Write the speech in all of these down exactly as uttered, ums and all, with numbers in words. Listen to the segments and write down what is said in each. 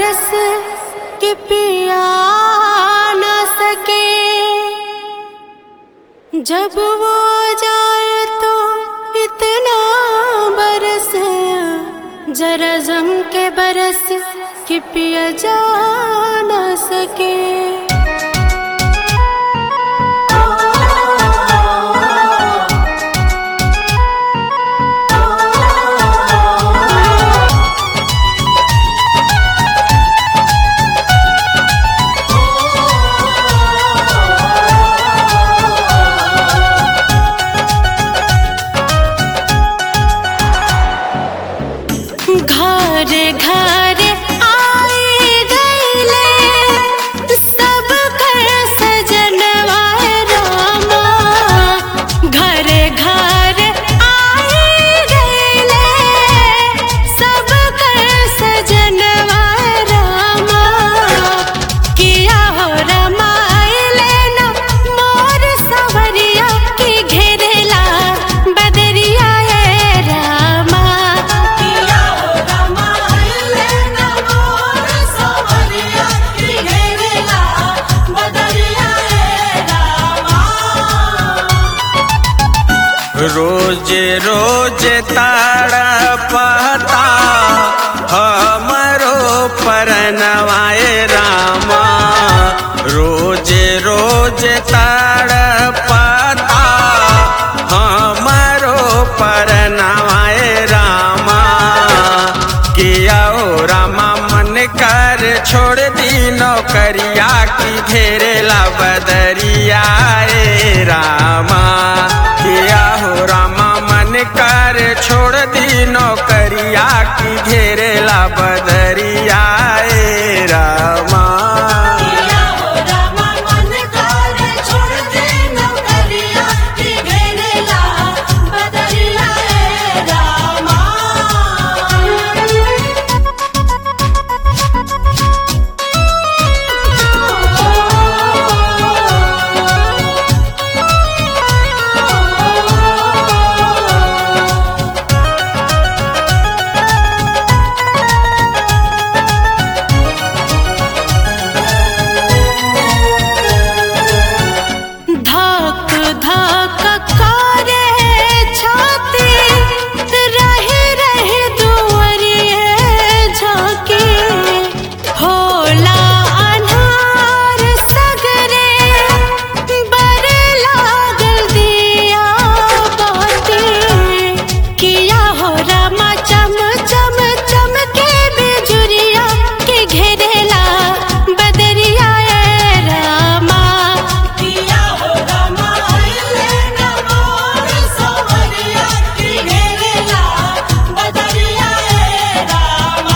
बरस कि पिया न सके। जब वो जाए तो इतना बरस, जरा जम के बरस कि पिया जा न सके। घरे घरे आए गईले सब घर सजनवा रामा। घरे घरे आए गईले सब घर सजनवा रामा। किया हो रमाइले न मोर सवरिया की घेरेला बदरिया है रामा। रोज रोज तड़पता हमरो परनवाए रामा। रोज रोज तड़पता हमरो परनवाए रामा। किया ओ रामा मन कर छोड़ दी नौकरिया की घेरेला बदरिया ए रामा। किया हो रामा मन कर छोड़ दी नौकरिया की घेरेला बदरिया ए रामा। किया हो रामा मन कर छोड़ दे नौकरिया की घेरेला बदरिया ए रामा। धक धक करे छाती रहे रहे दुआरिये झांकी। होला अन्हार सगरे बर लागल दिया बाती। किया हो रामा चम चम चमके बिजुरिया के घेरेला बदरिया ए रामा। किया हो रामा आइले न मोर सवरिया की घेरेला बदरिया ए रामा।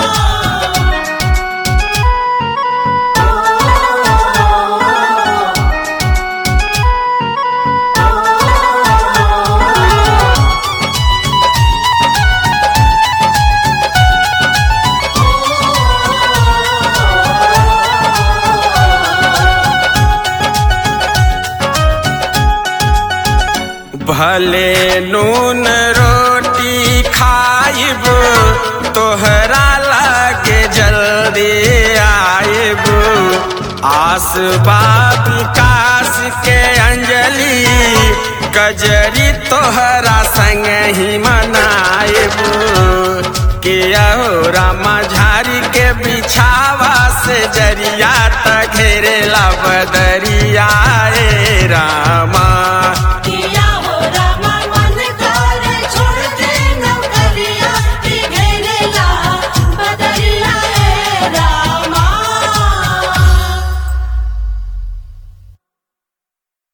भले नून रोटी खाइब तोहरा लागे जल्दी आइब। आस बा विकास के अंजलि कजरी तोहरा संग ही मनाइब। किया हो रामा झारी के बिछावा से जरिया त घेरेला बदरिया ए रामा।